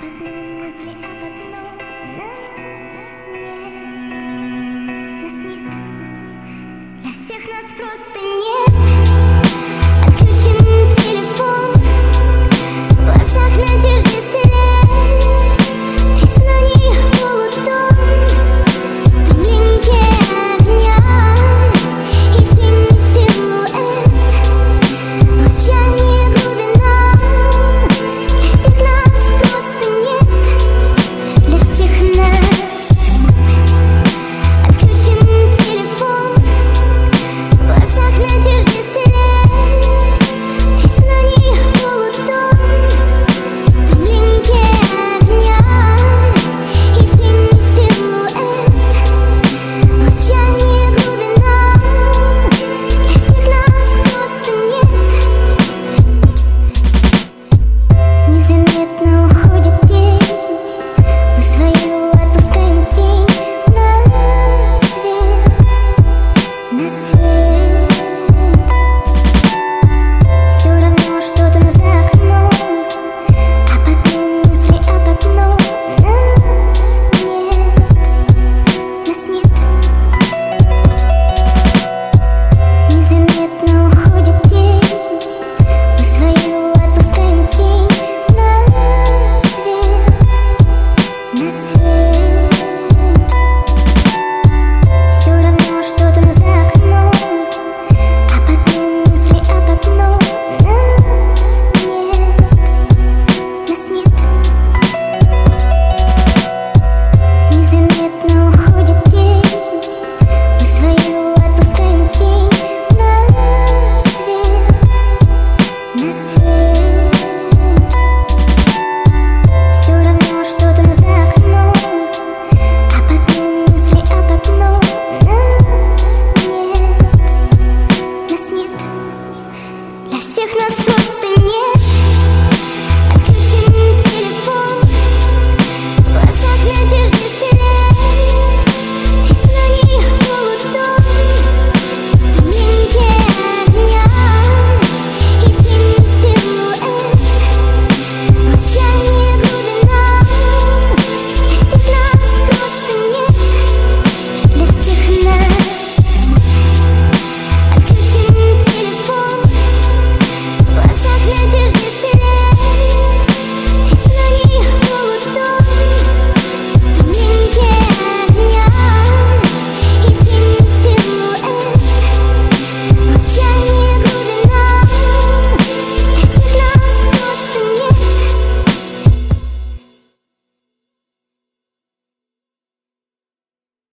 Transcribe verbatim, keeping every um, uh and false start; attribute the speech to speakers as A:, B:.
A: одной мысли об одном. Нет, нас нет, для всех нас просто нет. Отключен телефон, в глазах надежды след, признаний полутон, дымление огня и тени силуэт, молчание глубина. Для всех нас просто нет, для всех нас нет. Отключен телефон, в глазах надежды след, признаний полутон, дымление огня и тени силуэт, молчание глубина. Для всех нас просто нет. Незаметно